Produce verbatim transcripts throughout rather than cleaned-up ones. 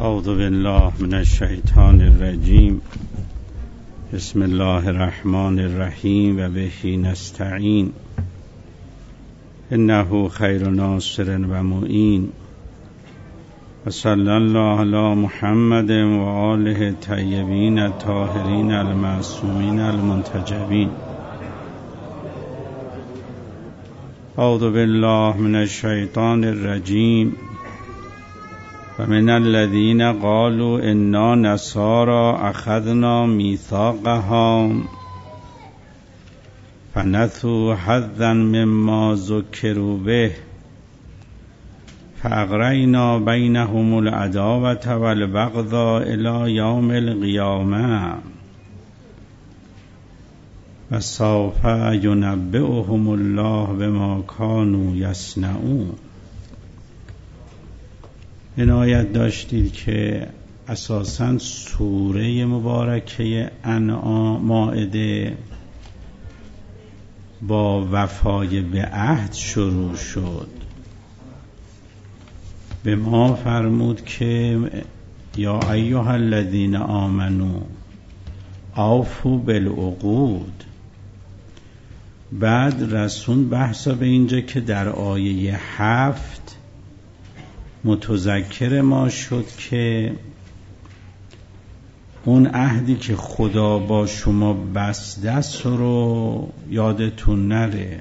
اعوذ بالله من الشیطان الرجیم. بسم الله الرحمن الرحیم و به نستعین. انه خیر ناصر و معین. و صلی الله علی محمد و آله الطیبین الطاهرین المعصومین المنتجبین. اعوذ بالله من الشیطان الرجیم. و من الذین قالوا انا نصارى اخذنا میثاقهم فنسوا حظا مما ذکروا به فاغرینا بینهم العداوة والبغضاء الی یوم القیامة و سوف ینبئهم الله بما کانوا یصنعون. عنایت داشتید که اساساً سوره مبارکه انعام مائده با وفای به عهد شروع شد. به ما فرمود که یا ایها الذین آمنوا اوفوا بالعقود. بعد رسول بحثا به اینجا که در آیه هفت متذکر ما شد که اون عهدی که خدا با شما بسته است رو یادتون نره.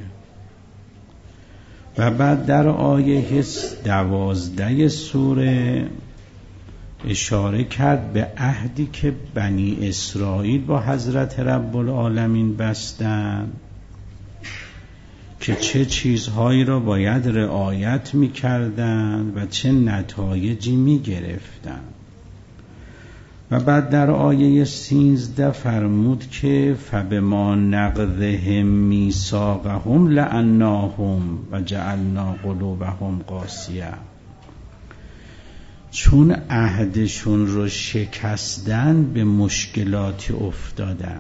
و بعد در آیه دوازده سوره اشاره کرد به عهدی که بنی اسرائیل با حضرت رب العالمین بستن که چه چیزهایی را باید رعایت می‌کردند و چه نتایجی می‌گرفتند. و بعد در آیه سیزده فرمود که فبما نقضهم میثاقهم لعناهم و جعلنا قلوبهم قاسیة. چون عهدشون رو شکستن به مشکلاتی افتادن.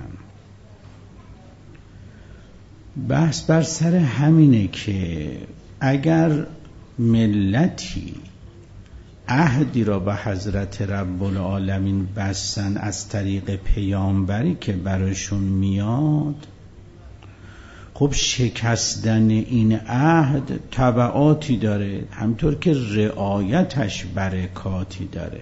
بحث بر سر همینه که اگر ملتی عهدی را به حضرت رب العالمین بستن از طریق پیامبری که براشون میاد، خب شکستن این عهد تبعاتی داره، همطور که رعایتش برکاتی داره.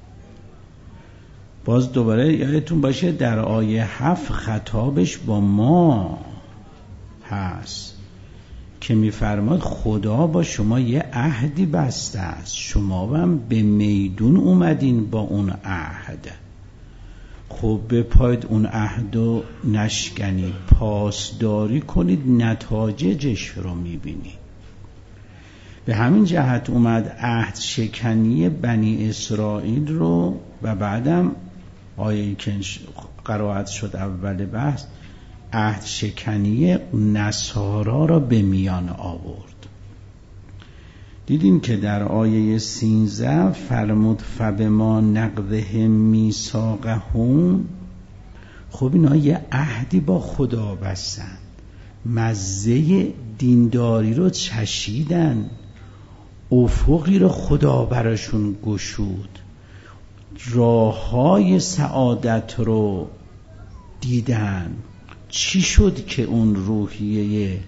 باز دوباره یادتون باشه در آیه هفت خطابش با ما هست که میفرماد خدا با شما یه عهدی بسته است، شما هم به میدون اومدین با اون عهد. خب بپاید اون عهدو نشکنید، پاسداری کنید، نتایجش رو میبینید. به همین جهت اومد عهد شکنی بنی اسرائیل رو و بعدم آیه که قرائت شد اول بحث عهد شکنی نصارا را به میان آورد. دیدیم که در آیه سیزده فرمود فبما نقضهم میثاقهم. خب اینا یه عهدی با خدا بستن، مزه دینداری رو چشیدن، افقی رو خدا براشون گشود، راههای سعادت رو دیدن. چی شد که اون روحیه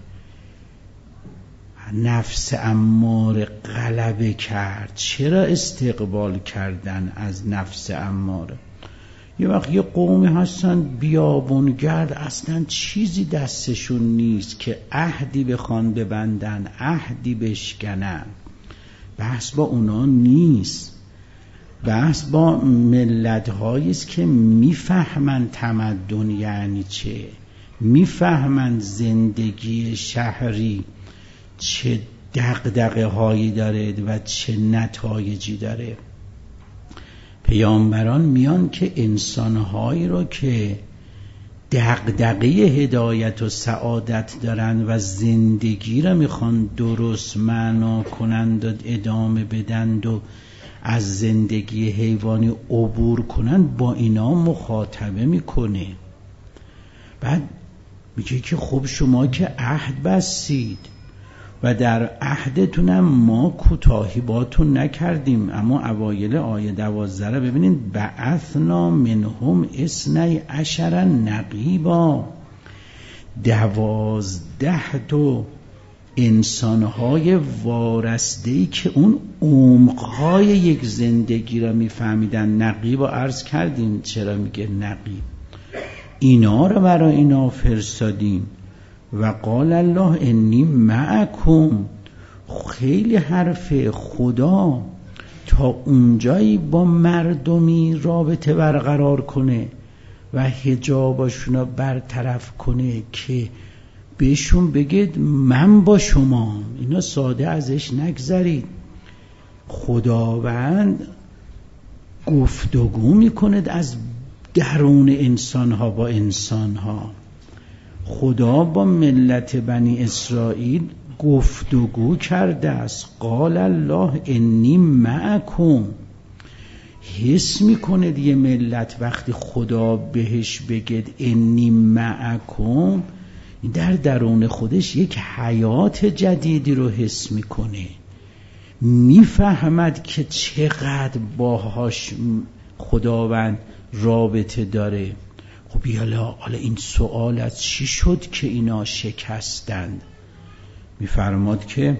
نفس اماره غلبه کرد؟ چرا استقبال کردن از نفس اماره؟ یه وقت یه قومی هستن بیابونگرد، اصلا چیزی دستشون نیست که عهدی بخوان ببندن، عهدی بشکنن. بحث با اونا نیست، بحث با ملت هاییست که میفهمن تمدن یعنی چه، میفهمن زندگی شهری چه دغدغه هایی داره و چه نتایجی داره. پیامبران میان که انسانهایی رو که دغدغه هدایت و سعادت دارن و زندگی رو میخوان درست معنا کنند و ادامه بدند و از زندگی حیوانی عبور کنند، با اینا مخاطبه میکنه. بعد میگه که خب شما که عهد بستید، و در عهدتونم ما کوتاهی باتون نکردیم. اما اوایل آیه دوازده رو ببینید، بعثنا منهم اثنی عشر نقیبا، دوازده تا انسانهای وارسته‌ای که اون عمقهای یک زندگی را میفهمیدن. نقیب رو عرض کردیم چرا میگه نقیب، اینا رو برای اینا فرستادیم. و قال الله انی معکم، خیلی حرف خدا تا اونجایی با مردمی رابطه برقرار کنه و حجاباشون رو برطرف کنه که بهشون بگید من با شما. اینا ساده ازش نگذرید. خداوند گفتگو میکند از درون انسانها با انسانها. خدا با ملت بنی اسرائیل گفتگو کرده است. قال الله انی معکم. حس میکنه یه ملت وقتی خدا بهش بگید انی معکم، در درون خودش یک حیات جدیدی رو حس میکنه، میفهمد که چقدر باهاش خداوند رابطه داره. خب یالا حالا این سوال از چی شد که اینا شکستند؟ میفرماد که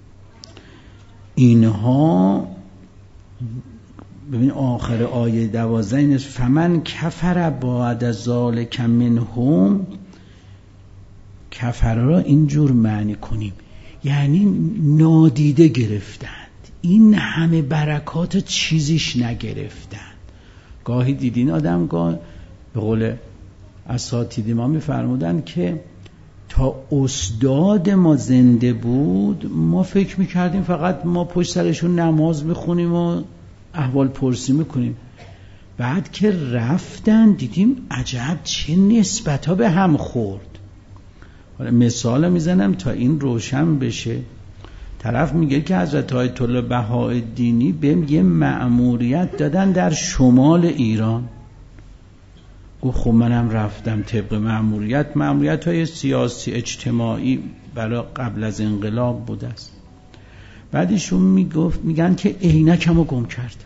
اینها، ببین آخر آیه دوازده این است، فمن کفر بعد ذالک منهم. کفر را اینجور معنی کنیم یعنی نادیده گرفتند، این همه برکات چیزیش نگرفتند. گاهی دیدین آدم گاه به قول اساتید ما میفرمودن که تا استاد ما زنده بود ما فکر میکردیم فقط ما پشت سرشون نماز میخونیم و احوال پرسی میکنیم. بعد که رفتن دیدیم عجب چه نسبت ها به هم خورد. مثال میزنم تا این روشن بشه. طرف میگه که حضرت آیت الله بهاءالدینی بهم یه مأموریت دادن در شمال ایران. گفت خب منم رفتم طبق مأموریت. مأموریت های سیاسی اجتماعی برای قبل از انقلاب بود است. بعدشون میگفت میگن که عینکمو گم کردم.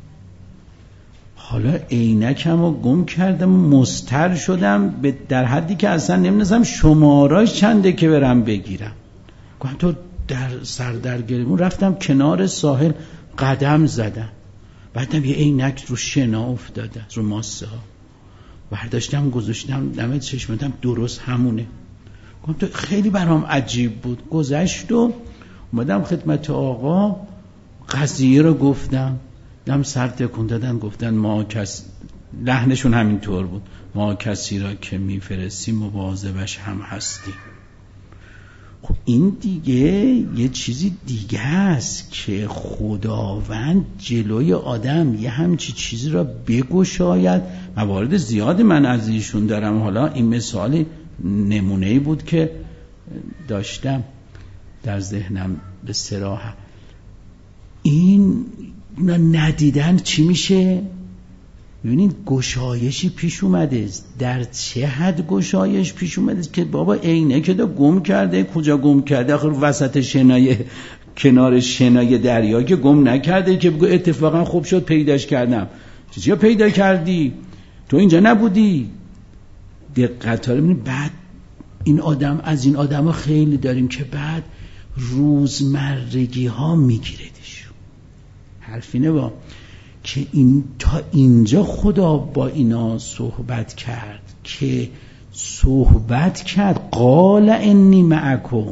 حالا عینکمو گم کردم، مضطر شدم در حدی که اصلا نمی‌دونم شماره‌اش چنده که برم بگیرم. گفتم تو در سردرگریمون رفتم کنار ساحل قدم زدم، بعدم یه عینک رو شنا افتاده رو ماسه ها، برداشتم گذاشتم دم چشمم، درست همونه. گفتم تو خیلی برام عجیب بود. گذشت و اومدم خدمت آقا قضیه رو گفتم، دم سر تکون دادن، گفتن ما کس، لحنشون همینطور بود، ما کسی را که میفرستی مواظبش هم هستی. خب این دیگه یه چیزی دیگه است که خداوند جلوی آدم یه همچی چیزی را بگشاید. موارد زیادی من از ایشون دارم، حالا این مثالی نمونه‌ای بود که داشتم در ذهنم به صراحت. این ندیدن چی میشه؟ ببینید گشایشی پیش اومده. در چه حد گشایش پیش اومده که بابا عینه که دا گم کرده. کجا گم کرده؟ آخر وسط شنای کنار شنای دریا که گم نکرده که بگو اتفاقا خوب شد پیداش کردم. چیزی پیدا کردی؟ تو اینجا نبودی. دقت ها رو ببینید. بعد این آدم، از این آدم ها خیلی داریم که بعد روزمرگی ها میگیردش. حرفینه با که این تا اینجا خدا با اینا صحبت کرد که صحبت کرد قال انی معکم.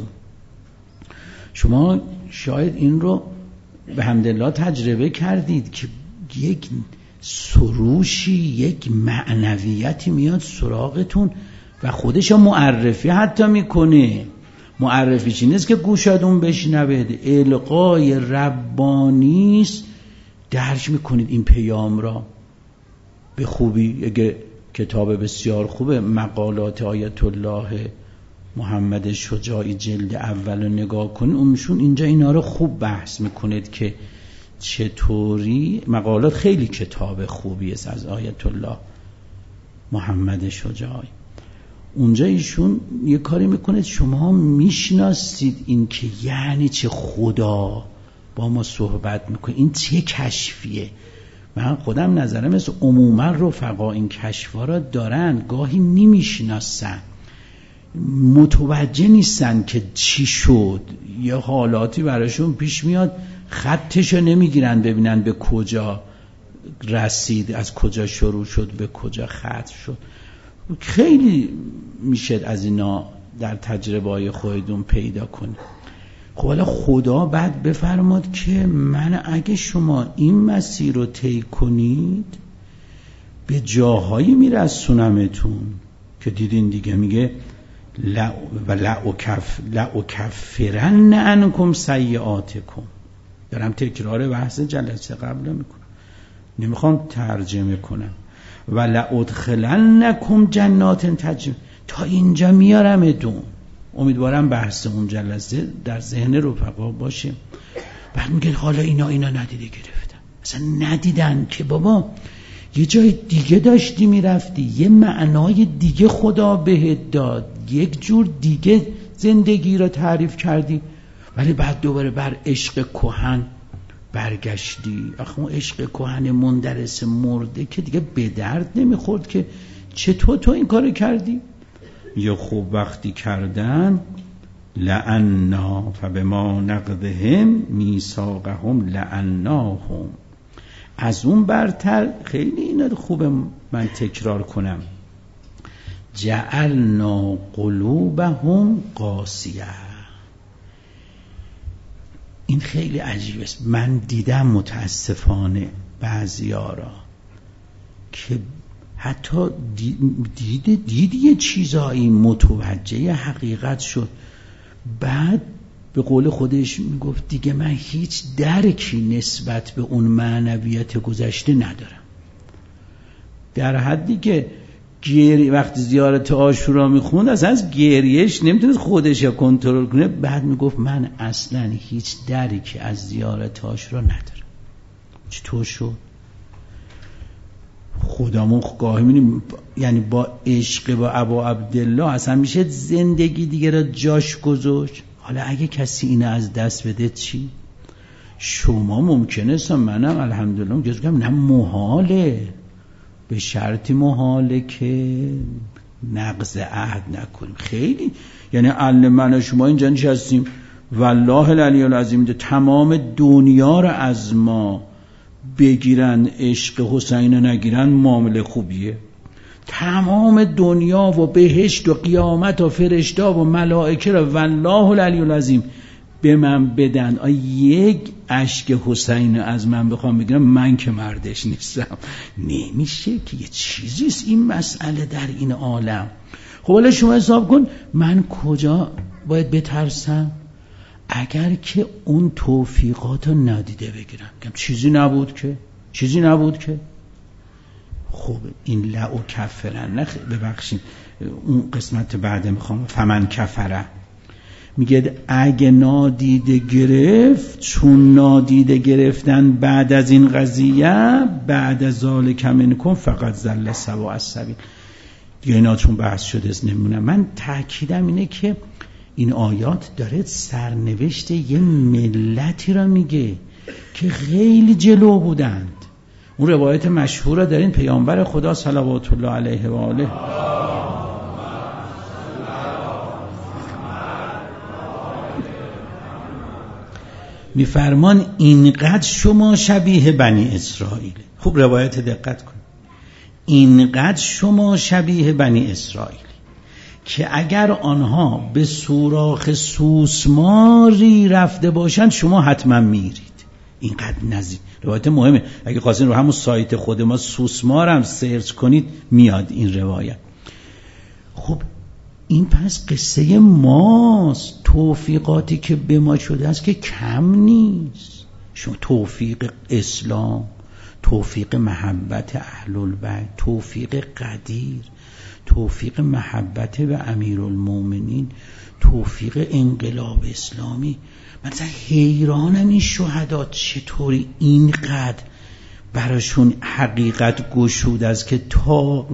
شما شاید این رو به حمدالله تجربه کردید که یک سروشی، یک معنویتی میاد سراغتون و خودش معرفی حتی میکنه. معرفیش نیست که گوشادون بشنوید، القای ربانیست. درک میکنید این پیام را به خوبی. اگه کتاب بسیار خوبه مقالات آیت الله محمد شجاعی جلد اول رو نگاه کنید، اونشون اینجا اینا رو خوب بحث میکنید که چطوری. مقالات خیلی کتاب خوبی است از آیت الله محمد شجاعی. اونجا ایشون یه کاری میکنه شما میشناسید این که یعنی چه خدا با ما صحبت میکنه، این چه کشفیه. من خودم نظرم است عموما رفقا این کشفا را دارن، گاهی نمیشناسن، متوجه نیستن که چی شد، یه حالاتی براشون پیش میاد خطشو نمیگیرن ببینن به کجا رسید، از کجا شروع شد به کجا ختم شد. خیلی میشه از اینا در تجربه های خودتون پیدا کنید. خب حالا خدا بعد بفرماد که من اگه شما این مسیر رو طی کنید به جاهایی میرسونمتون که دیدین دیگه، میگه لا و لأکف لأکفرن عنکم سیئاتکم. دارم تکرار بحث جلسه قبل میکنم، نمیخوام ترجمه کنم. و لأدخلنکم جنات تجری، تا اینجا میارمتون. امیدوارم بحث اون جلسه در ذهن رفقا باشه. بعد میگه حالا اینا اینا ندیده گرفتن، اصلا ندیدن که بابا یه جای دیگه داشتی میرفتی، یه معنای دیگه خدا بهت داد، یک جور دیگه زندگی را تعریف کردی، ولی بعد دوباره بر عشق کهن برگشتی. آخه اون عشق کهن مندرس مرده که دیگه به درد نمیخورد که چطور تو این کار کردی؟ یا خوب وقتی کردن لعنا فبما نقضهم میثاقهم لعناهم. از اون برتر خیلی اینا خوبه من تکرار کنم، جعلنا قلوبهم قاسیه. این خیلی عجیب است. من دیدم متاسفانه بعضیا را که حتی دید دید یه چیزایی متوجه حقیقت شد، بعد به قول خودش میگفت دیگه من هیچ درکی نسبت به اون معنویت گذشته ندارم، در حدی که گری وقتی زیارت عاشورا میخوند اصلا از گریش نمیتونست خودش یا کنترل کنه. بعد میگفت من اصلا هیچ درکی از زیارت عاشورا ندارم. چطور شد؟ خودمون گاهی می‌بینیم یعنی با عشق با ابا عبدالله اصلا میشه زندگی دیگه را جاش گذاشت. حالا اگه کسی اینو از دست بده چی؟ شما ممکنه است، منم الحمدلله میگم نه محاله، به شرطی محاله که نقض عهد نکنیم. خیلی یعنی علم من و شما اینجا نشستیم والله العلی العظیم تمام دنیا رو از ما بگیرن، عشق حسین نگیرن معامله خوبیه. تمام دنیا و بهشت و قیامت و فرشتا و ملائکه رو والله العلی العظیم به من بدن، آ یک اشک حسین از من بخوام بگیرم، من که مردش نیستم. نمیشه که یه چیزیست این مسئله در این عالم. خب حالا شما حساب کن من کجا باید بترسم؟ اگر که اون توفیقات رو ندیده بگیرم، چیزی نبود که چیزی نبود که خب این لعو کفرن نخ ببخشید اون قسمت بعد میخوام فمن کفره میگه اگه نادیده گرفت، چون نادیده گرفتن بعد از این قضیه بعد از ذالک منکم فقط ضل سواء السبیل دیگه اینا چون بحث شده است نمونه. من تأکیدم اینه که این آیات داره سرنوشت یه ملتی را میگه که خیلی جلو بودند. اون روایت مشهور را دارین پیامبر خدا صلوات الله علیه و آله میفرمان اینقدر شما شبیه بنی اسرائیل. خوب روایت دقت کن، اینقدر شما شبیه بنی اسرائیل که اگر آنها به سوراخ سوسماری رفته باشند شما حتما میرید. اینقدر نزدیک. روایت مهمه، اگه خواستین رو همون سایت خود ما سوسمار هم سرچ کنید میاد این روایت. خب این پس قصه ماست، توفیقاتی که به ما شده است که کم نیست. شما توفیق اسلام، توفیق محبت اهل البیت، توفیق قدیر، توفیق محبت به امیرالمومنین، توفیق انقلاب اسلامی. مثلا حیرانم این شهدا چطوری اینقدر براشون حقیقت گشود است که تا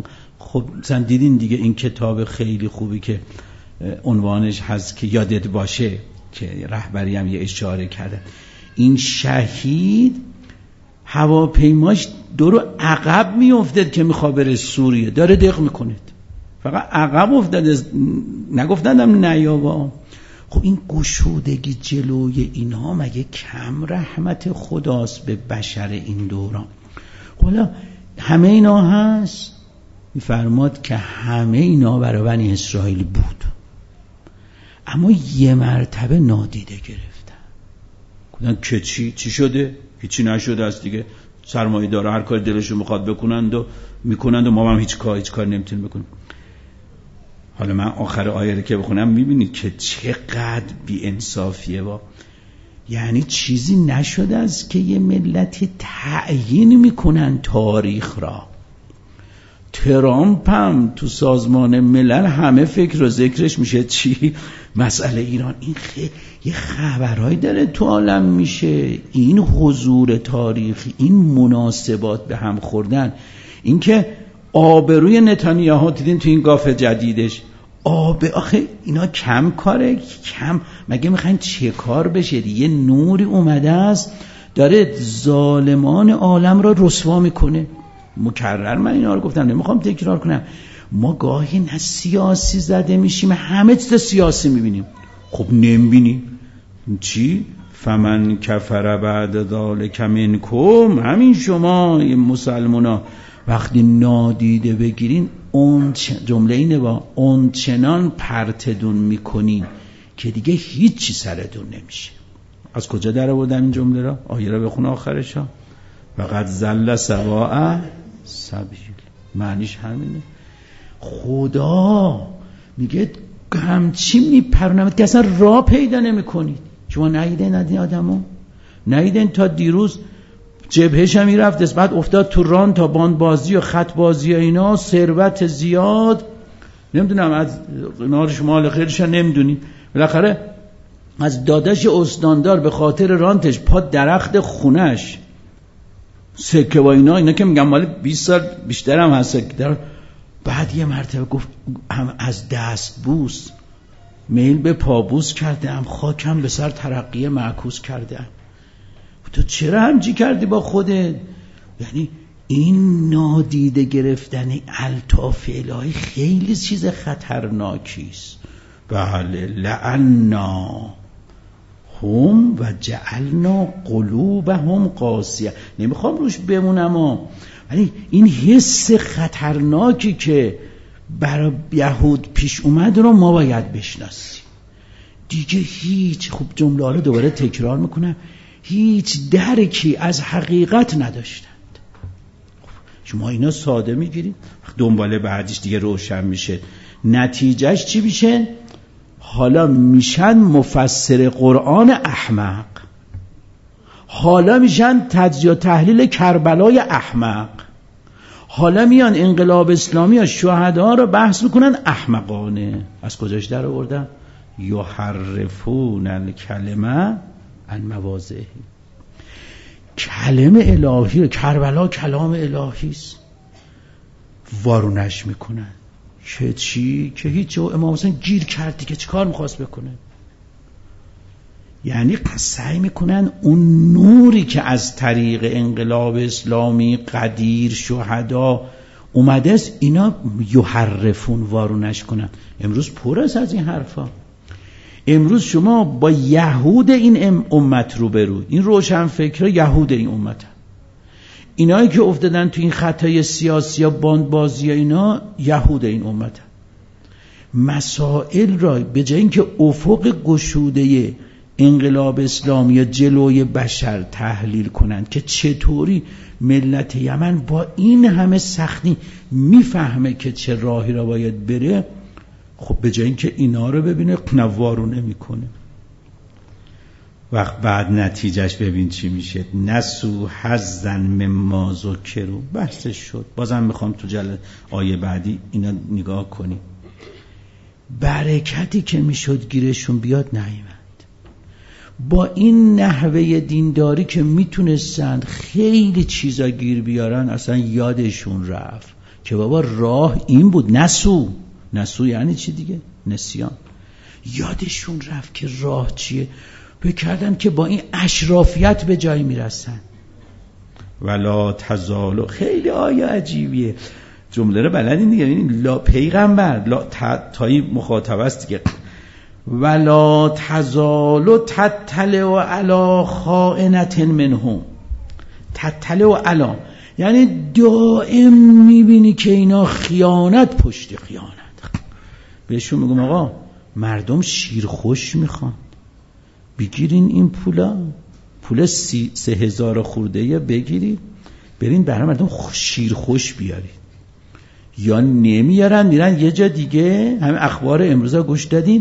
خب مثلا دیدین دیگه این کتاب خیلی خوبی که عنوانش هست که یادت باشه که رهبری هم یه اشاره کرده، این شهید هواپیماش دورو عقب میافتد که میخواد بره سوریه، داره دق میکنه، فقط عقب افتاده، نگفتندم نیابا. خب این گشودگی جلوی اینها مگه کم رحمت خداست به بشر این دوران؟ حالا همه اینا هست، میفرماد که همه اینا برای بنی اسرائیل بود، اما یه مرتبه نادیده گرفتن. گفتن که چی؟ چی شده؟ هیچی نشده است دیگه، سرمایه داره هر کار دلشون میخواد بکنند و میکنند و ما هم هیچ کار هیچ کار نمیتونیم بکنیم. حالا من آخر آیه که بخونم میبینید که چقدر بی انصافیه. با یعنی چیزی نشده است که یه ملت تعیین میکنن تاریخ را. ترامپ هم تو سازمان ملل همه فکر و ذکرش میشه چی؟ مسئله ایران. این خیلی یه خبرهایی داره تو عالم میشه، این حضور تاریخی، این مناسبات به هم خوردن، این که آبروی نتانیاهو دیدین تو این گاف جدیدش، آب آخه اینا کم کاره کم، مگه میخواین چه کار بشه؟ یه نوری اومده است داره ظالمان عالم را رسوا میکنه. مکرر من اینا رو گفتم، نمیخوام تکرار کنم. ما گاهی نه سیاسی زده میشیم، همه چیز سیاسی میبینیم. خب نمیبینیم چی؟ فمن کفر بعد ذالک منکم، همین شما مسلمونا وقتی نادیده بگیرین اون جمله اینه، با اون چنان پرتدون میکنین که دیگه هیچی سرتون نمیشه. از کجا در آوردن این جمله را؟ آیه را بخونه آخرش ها. وقد زل سواء سبیل، معنیش همینه. خدا میگه همچین میپرونمت که اصلا راه پیدا نمی کنید. شما نهیدین ندین آدمو؟ نهیدین تا دیروز جبهش هم میرفت، بعد افتاد تو ران تا باند بازی و خط بازی و اینا، ثروت زیاد، نمیدونم از نار شمال خیرش نمیدونی، بالاخره از داداش استاندار به خاطر رانتش پا درخت خونش سکه و اینا اینا که میگم مال بیست سال بیشتر هم هست. در بعد یه مرتبه گفت هم از دست بوس میل به پابوس کردم، خاکم به سر ترقی معکوس کردم. تو چرا همچی کردی با خودت؟ یعنی این نادیده گرفتن الطاف الهی خیلی چیز خطرناکی است. بله لعنا هم و جعلنا قلوبهم قاسیه. نمیخوام روش بمونم ها، یعنی این حس خطرناکی که برای یهود پیش اومد رو ما باید بشناسیم. دیگه هیچ، خوب جمله رو دوباره تکرار میکنم، هیچ درکی از حقیقت نداشتند. شما اینا ساده میگیرید، دنباله بعدیش دیگه روشن میشه، نتیجهش چی میشه؟ حالا میشن مفسر قرآن احمق، حالا میشن تجزیه و تحلیل کربلای احمق، حالا میان انقلاب اسلامی و شهدا رو بحث میکنن احمقانه. از کجاش در آوردن؟ یحرفون الکلمه عن مواضعه. کلمه الهی، کربلا کلام الهی است، وارونش میکنن که چی؟ که هیچ. امام حسین گیر کردی که چی کار میخواست بکنه؟ یعنی سعی میکنن اون نوری که از طریق انقلاب اسلامی قدیر شهدا اومده است اینا یحرفون، وارونش کنن. امروز پر است از این حرفا. امروز شما با یهود این امت رو برو، این روشن فکر یهود این امت هم. اینایی که افتادن تو این خطای سیاسی یا باندبازی اینا یهود این امت هم. مسائل را به جای اینکه افق گشوده انقلاب اسلامی جلوی بشر تحلیل کنند که چطوری ملت یمن با این همه سختی میفهمه که چه راهی را باید بره، خب به جای اینکه اینا رو ببینه نوارونه میکنه. وقت بعد نتیجهش ببین چی میشه. نسو حظا مما ذکروا، بحثش شد. بازم میخوام تو جلسه آیه بعدی اینا نگاه کنیم. برکتی که میشد گیرشون بیاد نیامد. با این نحوه دینداری که میتونستند خیلی چیزا گیر بیارن اصلا یادشون رفت که بابا راه این بود. نسو نسو یعنی چی دیگه؟ نسیان. یادشون رفت که راه چیه، بکردن که با این اشرافیت به جایی میرسن. ولا تزالو، خیلی آیه عجیبیه، جمله رو بلدین دیگه. این لا پیغمبر لا تایی مخاطب است دیگه. ولا تزالو تطلع علی خائنة منهم. تطلع علی یعنی دائم میبینی که اینا خیانت پشت خیانت. بهشون میگم آقا مردم شیرخوش میخوان، بگیرین این پولا، پول سی سه هزار خورده یا بگیرید برین برای مردم شیرخوش بیارید. یا نمیارن میرن یه جا دیگه. همین اخبار امروز گوش دادین،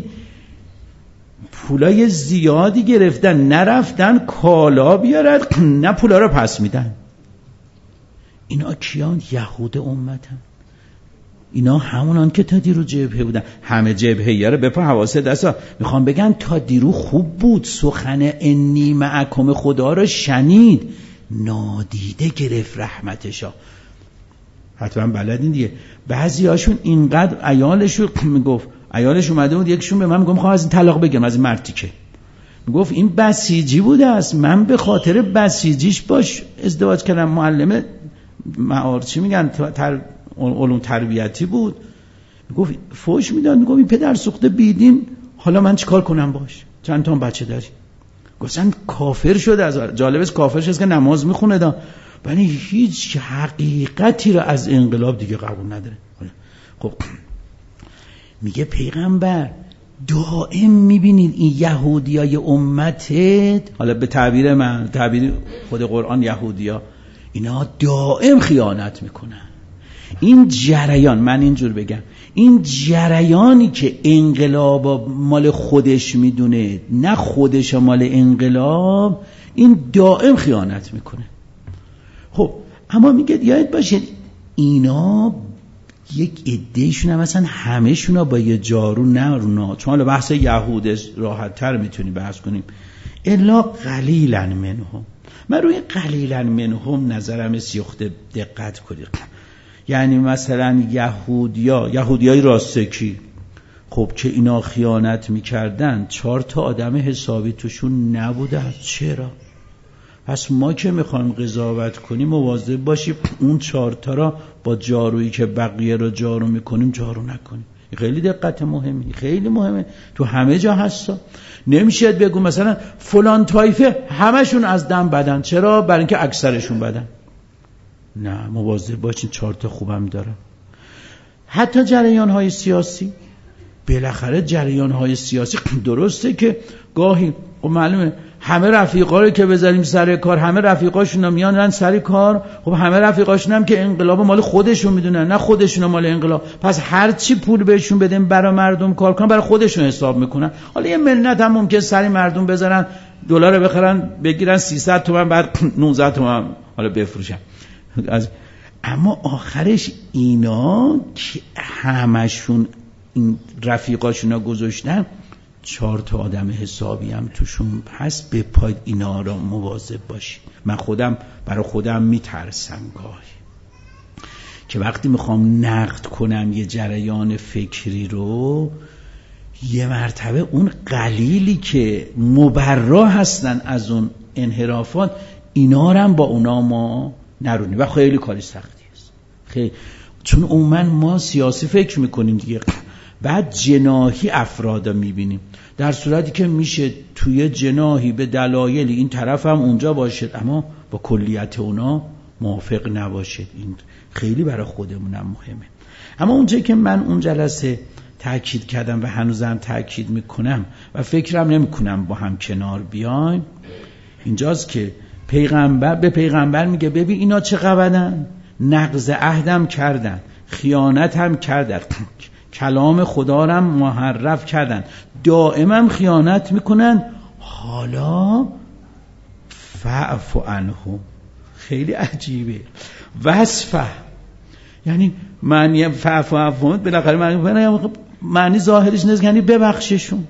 پولای زیادی گرفتن نرفتن کالا بیارن، نه پولا رو پس میدن. اینا کیان؟ یهود امتن. اینا همونان که تا دیرو جبهه بودن. همه جبهه یا رو بپا حواسه دستا میخوام بگن تا دیرو خوب بود، سخن انی معکم خدا رو شنید، نادیده گرفت رحمتشا. حتما بلدین دیگه. بعضی هاشون اینقدر عیالشو میگفت، عیالش اومده بود یکشون به من میگم میخوام از این طلاق بگیرم، از این مرتیکه. میگفت این بسیجی بوده است، من به خاطر بسیجیش باش ازدواج کردم. معلم معار چی میگن تر... علوم تربیتی بود. میگفت فوش میداد، میگفت این پدر سوخته بیدین، حالا من چیکار کنم باش؟ چند تا بچه داری؟ گفتن کافر شده. از جالبش کافر شده که نماز میخونه دا، ولی هیچ حقیقتی رو از انقلاب دیگه قبول نداره. خب میگه پیغمبر دائم میبینید این یهودیای امتت، حالا به تعبیر من، تعبیر خود قرآن، یهودیا اینا دائم خیانت میکنن. این جریان، من اینجور بگم، این جریانی که انقلاب مال خودش میدونه نه خودش مال انقلاب، این دائم خیانت میکنه. خب اما میگه یاد باشه اینا یک عدهشون هم مثلا همهشون با یه جارو نه رونا، چون حالا بحث یهود راحت تر میتونیم بحث کنیم. الا قلیلا منهم. من روی قلیلا منهم نظرم سیخته دقت کنید. یعنی مثلا یهودیا، یهودیای راستکی، خب که اینا خیانت میکردن، چهار تا آدم حسابی توشون نبوده. چرا؟ پس ما که میخوایم قضاوت کنیم مواظب باشیم اون چهار تا را با جارویی که بقیه را جارو میکنیم جارو نکنیم. خیلی دقت مهمی، خیلی مهمه، تو همه جا هستا. نمیشه بگو مثلا فلان طایفه همشون از دم بدن. چرا؟ برای اینکه اکثرشون بدن. نه، مواظب باشین، چهار تا خوبم داره. حتی جریان های سیاسی، بالاخره جریان های سیاسی درسته که گاهی خب معلومه همه رفیقا رو که بذاریم سر کار، همه رفیقاشون هم میان سر کار، خب همه رفیقاشون هم که انقلاب مال خودشون میدونن، نه خودشون مال انقلاب، پس هر چی پول بهشون بدیم برای مردم کار کنن برای خودشون حساب میکنن. حالا یه ملت هم ممکن سری مردم بذارن دلار بخرن بگیرن سیصد تومن بعد نوزده تومن حالا بفروشن. از اما آخرش اینا که همشون این رفیقاشونا گذاشتن، چهار تا آدم حسابی هم توشون هست. به پای اینا را مواظب باشی. من خودم برای خودم میترسم گاهی که وقتی میخوام نقد کنم یه جریان فکری رو، یه مرتبه اون قلیلی که مبرا هستن از اون انحرافات، اینا رو هم با اونا ما نرونیم و خیلی کاری سختی است. خیلی، چون عموما ما سیاسی فکر میکنیم دیگه، بعد جناحی افراد میبینیم، در صورتی که میشه توی جناحی به دلایل این طرف هم اونجا باشد اما با کلیت اونا موافق نباشد. این خیلی برای خودمونم مهمه. اما اونجایی که من اون جلسه تأکید کردم و هنوزم تأکید میکنم و فکرم نمیکنم با هم کنار بیایم، اینجاست که پیغمبر به پیغمبر میگه ببین اینا چه قبدن، نقض عهدم کردن، خیانت هم کردن، کلام خدا را محرف کردن، دائما خیانت میکنن، حالا فاعف عنهم. خیلی عجیبه. وصفه یعنی معنی فاعف عنهم بالاخره معنی معنی ظاهرش نیست، یعنی ببخششون.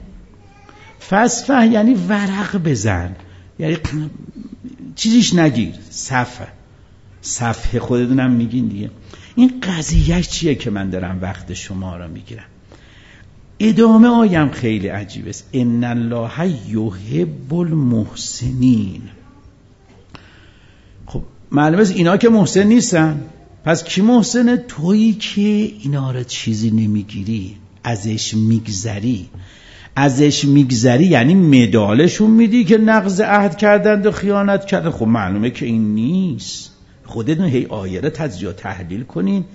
فصفه یعنی ورق بزن، یعنی چیزیش نگیر. صفه صفحه خودتونم میگین دیگه. این قضیه چیه که من دارم وقت شما را میگیرم؟ ادامه آیم خیلی عجیب است. ان الله یحب المحسنین. خب معلومه است اینا که محسن نیستن. پس کی محسنه؟ تویی که اینا را چیزی نمیگیری، ازش میگذری. ازش میگذری یعنی مدالشون میدی که نقض عهد کردند و خیانت کردن. خب معلومه که این نیست. خودتون هی آیه را تجزیه و تحلیل کنین.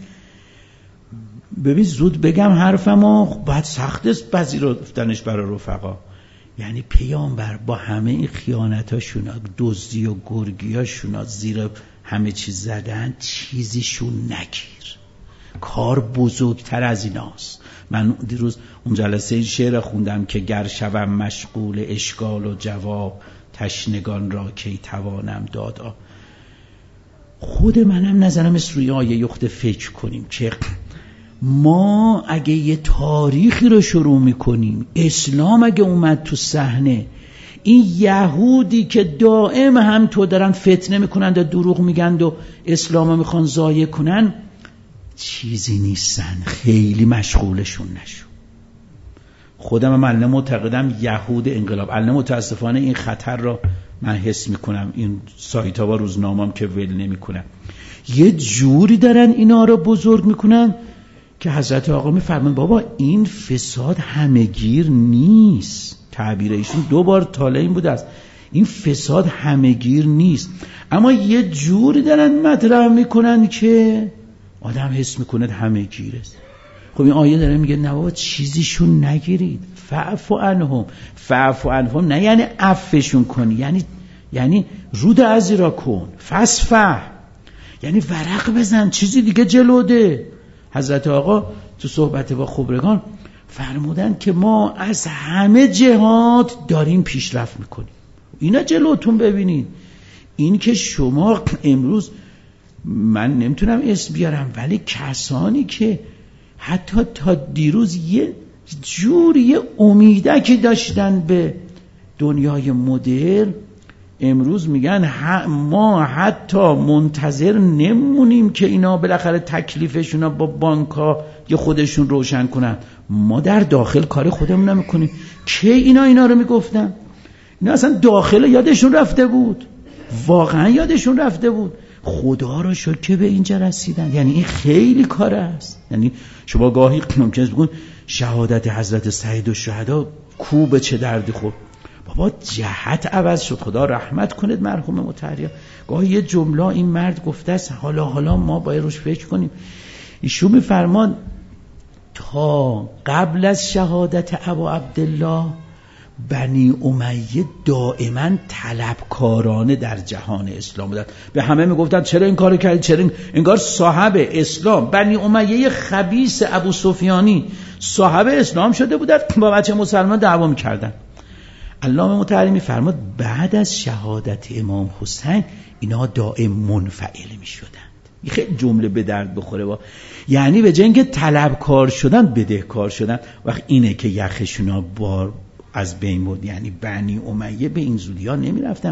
ببین زود بگم حرفمو، باید سخت است پذیرفتنش برای رفقا. یعنی پیامبر با همه این خیانتاشون، دزدی و گرگیاشون، زیر همه چیز زدن، چیزیشون نگیر. کار بزرگتر از ایناست. من دیروز اون جلسه این شعر خوندم که گر شوم مشغول اشکال و جواب، تشنگان را کی توانم دادا. خود منم نظرم است روی آیه یخت فکر کنیم که ما اگه یه تاریخی رو شروع میکنیم، اسلام اگه اومد تو صحنه، این یهودی که دائم هم تو دارن فتنه میکنند و دروغ میگند و اسلام رو میخوان ضایع کنن، چیزی نیستن. خیلی مشغولشون نشو. خودم من معتقدم یهود انقلاب، الان متاسفانه این خطر را من حس میکنم. این سایت ها و روزنامه‌ام که ول نمیکنن، یه جوری دارن اینا رو بزرگ میکنن که حضرت آقا میفرمان بابا این فساد همهگیر نیست. تعبیر ایشون دو بار تاله این بوده است، این فساد همهگیر نیست، اما یه جوری دارن مطرح میکنن که آدم حس میکنه همهگیر است. خب این آیه داره میگه نه بابا چیزیشون نگیرید، فعفو عنهم. فعفو عنهم نه یعنی عفوشون کنی، یعنی یعنی رود ازیرا کن، فصفح، یعنی ورق بزن، چیزی دیگه جلوده. حضرت آقا تو صحبت با خبرگان فرمودن که ما از همه جهات داریم پیشرفت میکنیم. اینا جلوتون ببینید. این که شما امروز، من نمیتونم اسم بیارم، ولی کسانی که حتی تا دیروز یه جوری یه امیدکی داشتن به دنیای مدرن، امروز میگن ما حتی منتظر نمونیم که اینا بالاخره تکلیفشون با بانک‌ها یه خودشون روشن کنن، ما در داخل کار خودمون نمیکنیم. که اینا اینا رو میگفتن؟ اینا اصلا داخل یادشون رفته بود، واقعا یادشون رفته بود. خدا رو شکر که به اینجا رسیدن. یعنی این خیلی کار است. یعنی شما گاهی ممکنه بگون شهادت حضرت سید الشهدا کو به چه دردی خورد. بابا جهت عوض شد، خدا رحمت کنید مرحوم مطهری. گاهی یه جمله این مرد گفته است، حالا حالا ما باید روش فکر کنیم. ایشون میفرمان تا قبل از شهادت ابا عبدالله بنی امیه دائما طلبکارانه در جهان اسلام بودن. به همه میگفتن چرا این کارو کردی، چرا این... انگار صاحب اسلام. بنی امیه خبیث ابو سفیانی صاحب اسلام شده بودن، با بچه مسلمان دعوا میکردن. علامه مطهری میفرماد بعد از شهادت امام حسین اینا دائم منفعل میشدند. این خیلی جمله به درد بخوره با. یعنی به جای اینکه طلبکار شدن بدهکار شدن. وقت اینه که یخشونا بار از بین بود. یعنی بنی امیه به این زودی ها نمی رفتم.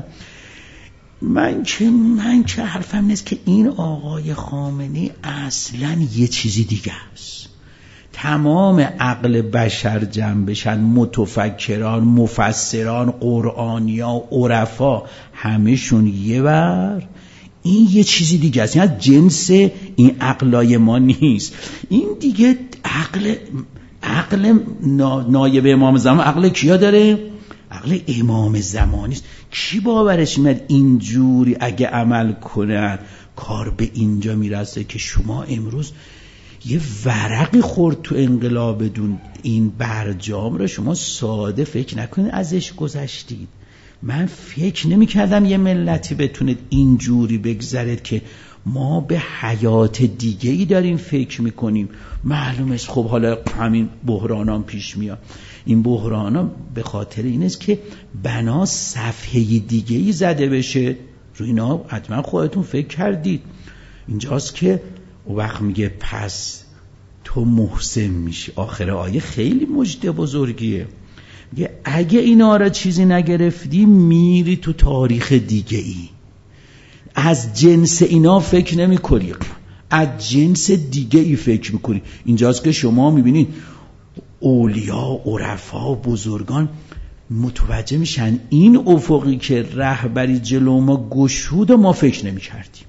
من که من که حرفم نیست که این آقای خامنه‌ای اصلا یه چیزی دیگه است. تمام عقل بشر جمع بشن، متفکران، مفسران، قرآنیا، عرفا، همهشون یه ور، این یه چیزی دیگه است. یعنی جنس این عقلای ما نیست. این دیگه عقل عقل نایب امام زمان. عقل کیا داره؟ عقل امام زمانی است. کی باورش میاد اینجوری اگه عمل کنن کار به اینجا میرسه که شما امروز یه ورقی خورد تو انقلاب بدون این برجام رو شما ساده فکر نکنید ازش گذشتید. من فکر نمی کردم یه ملتی بتونید اینجوری بگذرد که ما به حیات دیگه ای داریم فکر میکنیم. معلومه است خب حالا همین بحرانام پیش میاد. این بحرانام به خاطر این است که بنا صفحه دیگه ای زده بشه. رو اینا حتما خودتون فکر کردید. اینجاست که او وقت میگه پس تو محسن میشی. آخر آیه خیلی مژده بزرگیه. میگه اگه اینا را چیزی نگرفتی میری تو تاریخ دیگه ای. از جنس اینا فکر نمی کنی، از جنس دیگه ای فکر میکنی. اینجاست که شما میبینید اولیا، عرفا، بزرگان متوجه میشن این افقی که رهبری جلو ما گشود ما فکر نمی کردیم.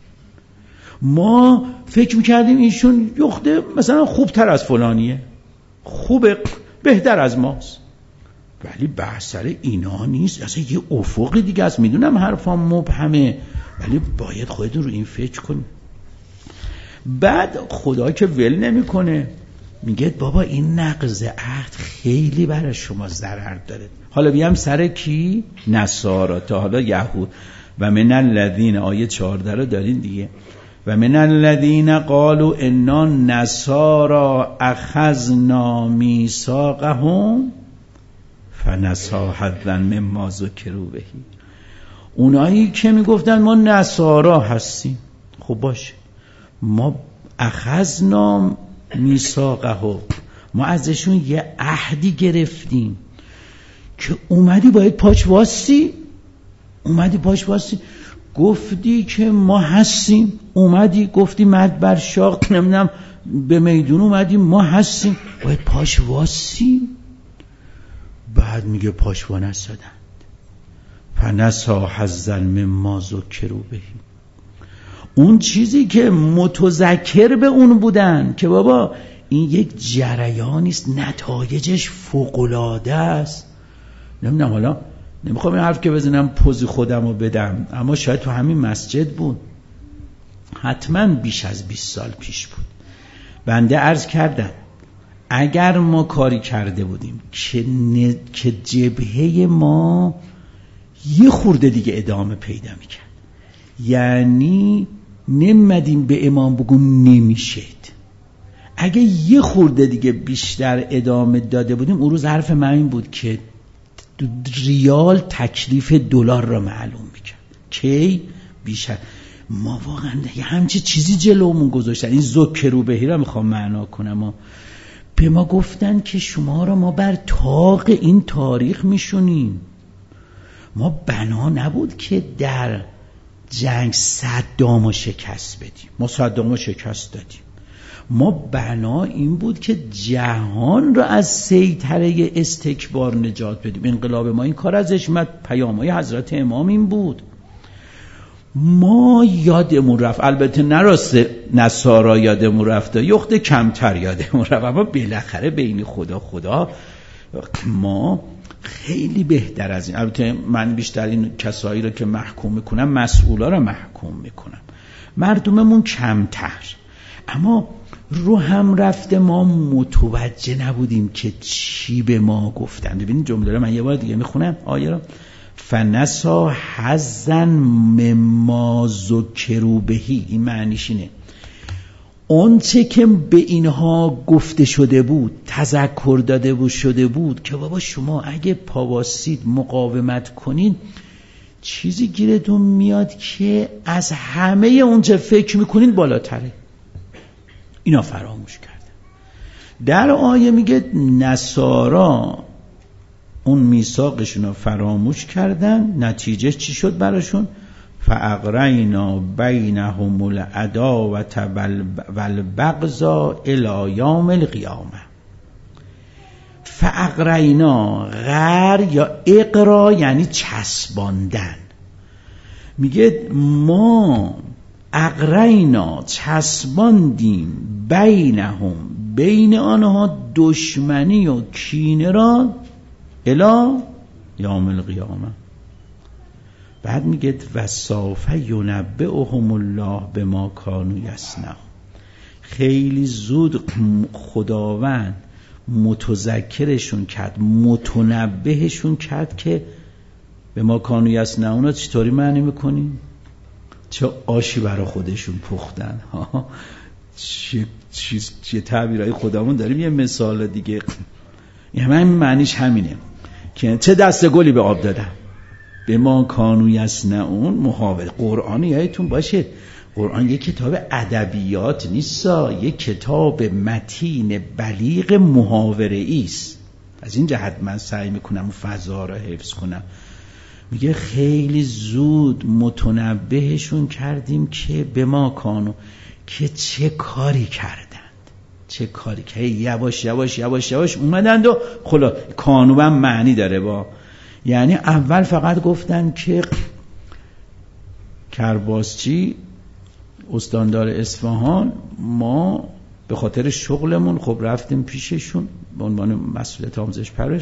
ما فکر میکردیم ایشون یخته مثلا خوبتر از فلانیه، خوبه، بهتر از ماست، ولی بحث سر اینا نیست. اصلا یه افق دیگه است. میدونم حرفام مبهمه ولی باید خودتون رو این فکر کنید. بعد خدا که ول نمیکنه، میگه بابا این نقض عهد خیلی برای شما ضرر داره. حالا بیام سر کی؟ نصارا. تا حالا یهود. و من الذین، آیه چهارده رو دارین دیگه. و من الذین قالوا انا نصارا اخذنا میثاقهم فنسوا حظا مما ذکروا به. اونایی که میگفتن ما نصارا هستیم، خب باشه، ما اخذنا میثاقهم، ما ازشون یه عهدی گرفتیم که اومدی باید پاچ واستی، اومدی پاچ واستی گفتی که ما هستیم، اومدی گفتی مرد بر شاق، نمیدونم به میدون اومدی ما هستیم، باید پاچ واستی. بعد میگه پاچ وا نستادند. فنسوا حظا مما ذکروا به. اون چیزی که متذکر به اون بودن که بابا این یک جریانی است، نتایجش فوق‌العاده است. نمیدونم، حالا نمیخوام این حرف که بزنم پوز خودم رو بدم، اما شاید تو همین مسجد بود، حتما بیش از بیست سال پیش بود. بنده عرض کردم اگر ما کاری کرده بودیم که, ن... که جبهه ما یه خورده دیگه ادامه پیدا میکرد، یعنی نمیدیم به امام بگم نمیشد، اگه یه خورده دیگه بیشتر ادامه داده بودیم، اون روز حرف من این بود که ریال تکلیف دلار را معلوم میکرد. کی؟ بیشتر. ما واقعا یه همچی چیزی جلومون گذاشتن. این ذکروا بهی را میخوام معنا کنم. ما به ما گفتن که شما را ما بر طاق این تاریخ میشونیم. ما بنا نبود که در جنگ صدامو شکست بدیم، ما صدامو شکست دادیم. ما بنا این بود که جهان رو از سیطره استکبار نجات بدیم. انقلاب ما این کار ازش اومد، پیام‌های حضرت امام این بود. ما یادمون رفت، البته نراسته نصارا یادمون رفته، یخته کمتر یادمون رفت، اما بالاخره بین خدا خدا ما خیلی بهتر از این. البته من بیشتر این کسایی رو که محکوم میکنم مسئولا رو محکوم میکنم، مردممون کمتر. اما رو هم رفته ما متوجه نبودیم که چی به ما گفتن. ببینید جمله رو من یه بار دیگه میخونم، آیه رو. فنسوا حظا مما ذکروا به. این معنیش اینه اون چه که به اینها گفته شده بود، تذکر داده بود شده بود که بابا شما اگه پاواسید مقاومت کنید چیزی گیرتون میاد که از همه اون چه فکر میکنید بالاتره. اینا فراموش کردن. در آیه میگه نصارا اون میثاقشون رو فراموش کردن، نتیجه چی شد براشون؟ فاغرینا بینهم العداوة والبغضاء الی یوم القیامه. فاغرینا، غر یا اقرا یعنی چسباندن. میگه ما اغرینا چسباندیم بینهم، بین آنها دشمنی و کینه را الی یوم القیامه. بعد میگه و سوف ینبئهم الله بما کانوا یصنعون. خیلی زود خداوند متذکرشون کرد، متنبهشون کرد که بما کانوا یصنعون چطوری معنی میکنیم؟ چه آشی برای خودشون پختن ها، چه چیز چه تعبیرای خدامون داریم. یه مثال دیگه این همین معنیش همینه که چه دسته گلی به آب دادن. به ما کانوا یصنعون محاوره. قرآن یادتون باشه قرآن یک کتاب ادبیات نیستا، یک کتاب متین بلیغ محاوره ایست. از این جهت من سعی میکنم فضا را حفظ کنم. میگه خیلی زود متنبهشون کردیم که به ما کانو که چه کاری کردند، چه کاری که یواش یواش یواش یواش اومدند و خلا کانو هم معنی داره با، یعنی اول فقط گفتن که کرباسچی استاندار اصفهان، ما به خاطر شغلمون خب رفتیم پیششون به عنوان مسئولیت آموزش پرورش.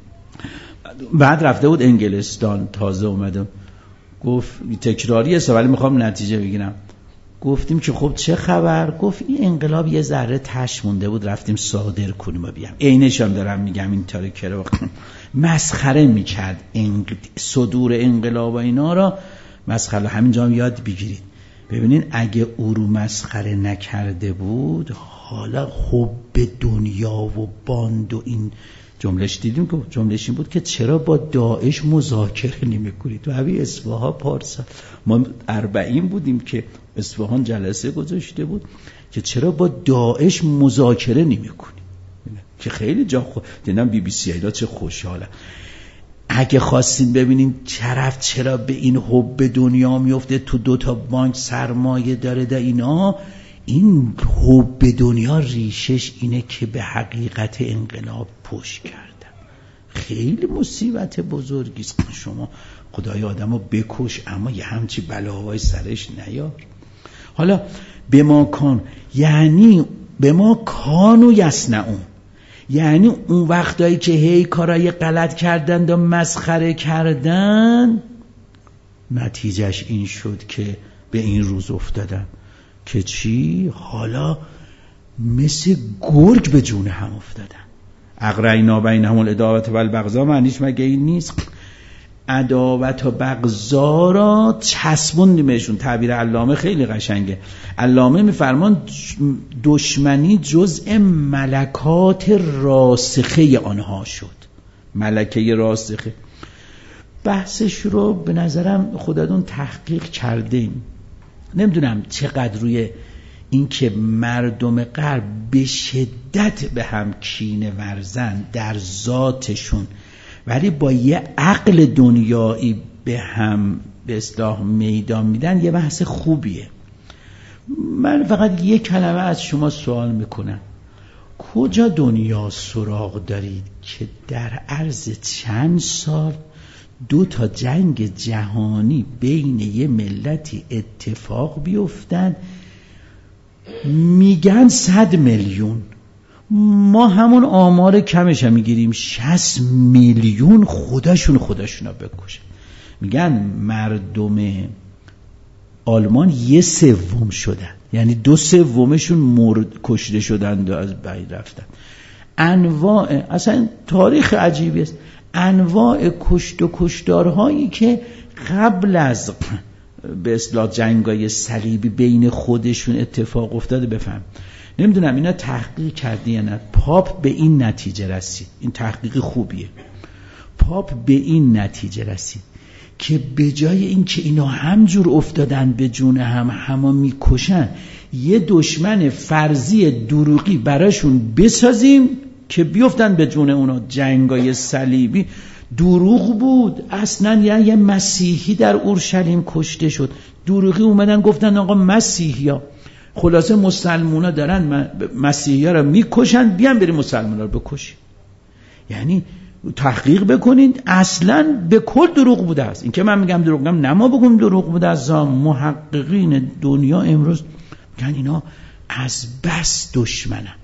بعد رفته بود انگلستان، تازه اومدم، گفت تکراریه ولی میخوام نتیجه بگیرم. گفتیم که خب چه خبر؟ گفت این انقلاب یه ذره تش مونده بود، رفتیم صادر کنیم و بیام. عینش هم دارم میگم این طوری که مسخره میکرد انگ... صدور انقلاب و اینا را مسخره. همینجا هم یاد بگیرید. ببینین اگه او رو مسخره نکرده بود حالا حب دنیا و باند و این جملهش دیدیم که جملهش این بود که چرا با داعش مذاکره نمی‌کنید؟ تو همین اصفهان پارسال ما اربعین بودیم که اصفهان جلسه گذاشته بود که چرا با داعش مذاکره نمی‌کنید، که خیلی جا خود دیدم بی بی سی اینا چه خوشحالن. اگه خواستین ببینین طرف چرا به این حب دنیا میفته، تو دوتا بانک سرمایه داره ده اینا، این حب دنیا ریشش اینه که به حقیقت انقلاب پشت کردن. خیلی مصیبت بزرگیست. شما خدای آدمو بکش اما یه همچی بلاهای سرش نیار. حالا به ما کان یعنی به ما کانو یصنعون، یعنی اون وقتایی که هی کارای غلط کردند و مسخره کردن، نتیجهش این شد که به این روز افتادن که چی؟ حالا مثل گرگ به جون هم افتادن. اقرعنا بینهم العداوة والبغضاء معنیش مگه این نیست؟ عداوت و بغضا را چسبوندیم بهشون. تعبیر علامه خیلی قشنگه. علامه میفرمان دشمنی جزء ملکات راسخه آنها شد. ملکه راسخه. بحثش رو به نظرم خودتون تحقیق کردیم. نمیدونم چقدر روی این که مردم غرب به شدت به هم کینه ورزن در ذاتشون، ولی با یه عقل دنیایی به هم به اصطلاح میدان میدن، یه بحث خوبیه. من فقط یه کلمه از شما سوال میکنم، کجا دنیا سراغ دارید که در عرض چند سال دو تا جنگ جهانی بین یه ملتی اتفاق بیفتن؟ میگن صد میلیون، ما همون آمار کمش هم میگیریم، شصت میلیون خودشون خودشونا بکشن. میگن مردم آلمان یه سوم شدن، یعنی دو سومشون مرد کشته شدن و از بین رفتن. انواع، اصلا تاریخ عجیبی است، انواع کشت و کشتارهایی که قبل از به اصطلاح جنگای صلیبی بین خودشون اتفاق افتاده. بفهم نمیدونم اینا تحقیق کردی یا نه. پاپ به این نتیجه رسید، این تحقیق خوبیه، پاپ به این نتیجه رسید که به جای این که اینا همجور افتادن به جون هم همه میکشن، یه دشمن فرضی دروغی براشون بسازیم که بیفتن به جون اونا. جنگای صلیبی دروغ بود اصلا، یعنی یه مسیحی در اورشلیم کشته شد، دروغی اومدن گفتن آقا مسیحیا، خلاصه مسلمونا دارن مسیحی ها رو میکشن، بیان بریم مسلمان ها رو بکشیم. یعنی تحقیق بکنید، اصلا به کل دروغ بوده است. این که من میگم دروغ بودم، نه ما بگم دروغ بوده است. محققین دنیا امروز میگن اینا از بس دشمنن.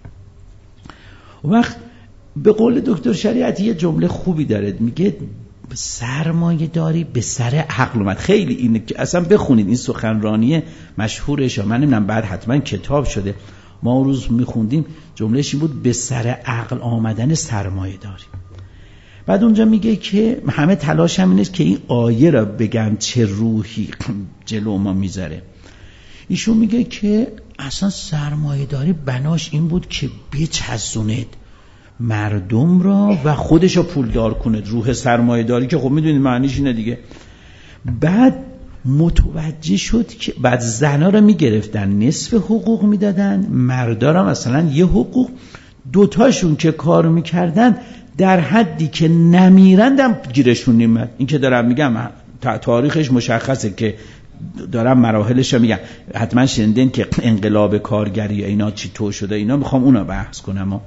وقت به قول دکتر شریعتی یه جمله خوبی داره، میگه سرمایه داری به سر عقل اومد. خیلی اینه که اصلا بخونید این سخنرانی مشهورش، من نمیدونم بعد حتما کتاب شده، ما اون روز میخوندیم، جملهش این بود به سر عقل آمدن سرمایه داری. بعد اونجا میگه که همه تلاش هم اینه که این آیه را بگم چه روحی جلو ما میذاره. ایشون میگه که اصلا سرمایه داری بناش این بود که بچسوند مردم را و خودش را پولدار کنه. روح سرمایه داری که خب میدونید معنیش اینه دیگه. بعد متوجه شد که بعد زنا را میگرفتن نصف حقوق میدادن، مردا را مثلا یه حقوق، دوتاشون که کار میکردن در حدی که نمیرندم گیرشون نیمد. این که دارم میگم تاریخش مشخصه که دارم مراحلش رو میگم. حتما شنیدین که انقلاب کارگری اینا چی طور شده، اینا میخوام اونا بحث کنم.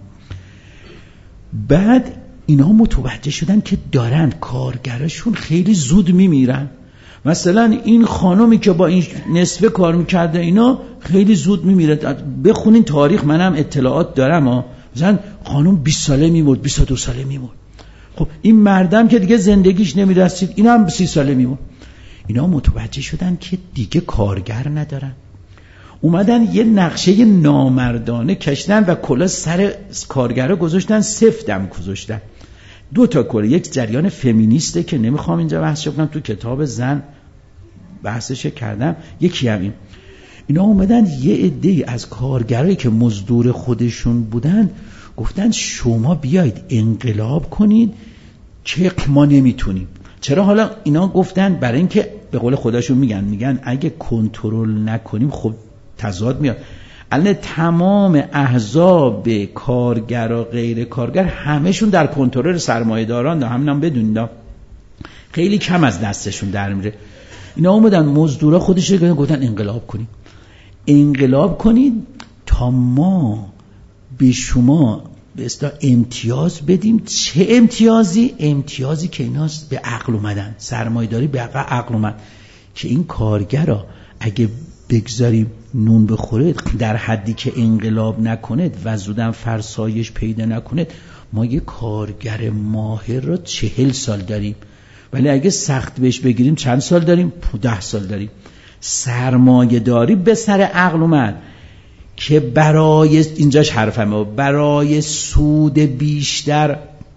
بعد اینا متوجه شدن که دارن کارگرشون خیلی زود میمیرن. مثلا این خانومی که با این نصفه کار میکرده اینا خیلی زود میمیره. بخونین تاریخ، منم اطلاعات دارم ها. مثلا خانوم بیست ساله میمرد، بیست و دو ساله میمرد. خب این مردم که دیگه زندگیش نمیرسید، اینا هم سی ساله میمرد. اینا متوجه شدن که دیگه کارگر ندارن. اومدن یه نقشه نامردانه کشتن و کلا سر کارگرها گذاشتن، سفتم گذاشتن. دو تا کلا، یک جریان فمینیسته که نمیخوام اینجا بحثش کنم، تو کتاب زن بحثش کردم. یکی همین، اینا اومدن یه عده‌ای از کارگرایی که مزدور خودشون بودن گفتن شما بیاید انقلاب کنید که ما نمیتونیم. چرا حالا اینا گفتن؟ برای اینکه به قول خودشون میگن میگن اگه کنترل نکنیم خب تضاد میاد. الان تمام احزاب کارگر و غیر کارگر همشون در کنترل سرمایه‌داران دا، همینم بدونید خیلی کم از دستشون در میره. اینا اومدن مزدورا خودش رو گفتن انقلاب کنید، انقلاب کنید تا ما به شما به اصطلاح امتیاز بدیم. چه امتیازی؟ امتیازی که اینا به عقل اومدن، سرمایه‌داری به عقل اومد که این کارگرا اگه بگذاریم نون بخوره در حدی که انقلاب نکنه و زودن فرسایش پیدا نکنه، ما یه کارگر ماهر را چهل سال داریم، ولی اگه سخت بهش بگیریم چند سال داریم؟ ده سال داریم. سرمایه داری به سر عقل اومد که برای اینجاش حرفمه، برای سود بیشتر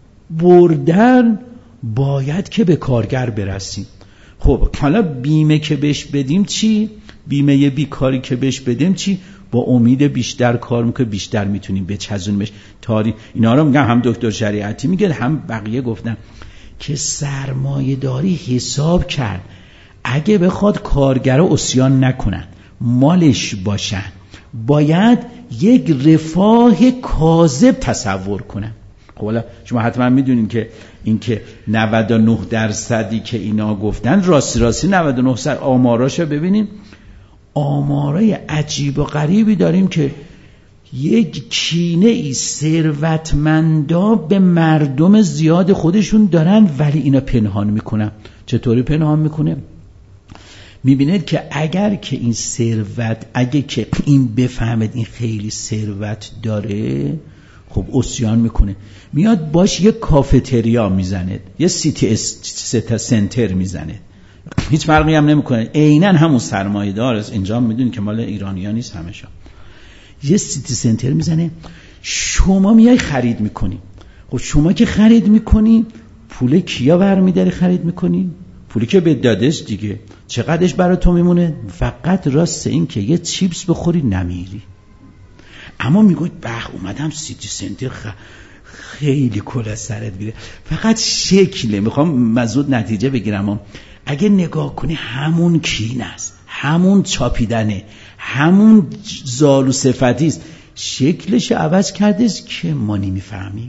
بردن باید که به کارگر برسیم. خب حالا بیمه که بهش بدیم چی؟ بیمه بیکاری که بهش بدیم چی؟ با امید بیشتر کار میکنه، بیشتر میتونیم بچزونیمش. تاریخ اینا رو میگم، هم دکتر شریعتی میگه هم بقیه گفتن که سرمایه داری حساب کرد اگه بخواد کارگرها عصیان نکنن، مالش باشن، باید یک رفاه کاذب تصور کنن. خب حالا شما حتما میدونین که این که نود و نه درصدی که اینا گفتن راستی راستی نود و نه درصد آماراشو ببینیم. آمارای عجیب و غریبی داریم که یک کینه ای ثروتمندا به مردم زیاد خودشون دارن ولی اینا پنهان میکنن. چطوری پنهان میکنه؟ میبینید که اگر که این ثروت، اگه که این بفهمد این خیلی ثروت داره، خب عصیان میکنه، میاد باش یه کافتریا میزنه، یه سیتی سنتر میزنه، هیچ فرقی هم نمیکنه، عیناً همون سرمایه دار است. اینجا میدونید که مال ایرانی‌ها نیست همشون. یه سیتی سنتر میزنه، شما میای خرید میکنی. خب شما که خرید میکنی پول کیا برمیداری خرید میکنی؟ پولی که به دادش دیگه. چقدرش برای تو میمونه؟ فقط راست این که یه چیپس بخوری نمیری. اما میگوید بخ اومدم سیتی سنتر خ... خیلی کل از سرت بیره. فقط شکله، میخوام مزود نتیجه بگیرم. اگه نگاه کنی همون کینه است، همون چاپیدنه، همون زالو صفتی است، شکلش عوض کرده است که ما نمیفهمیم.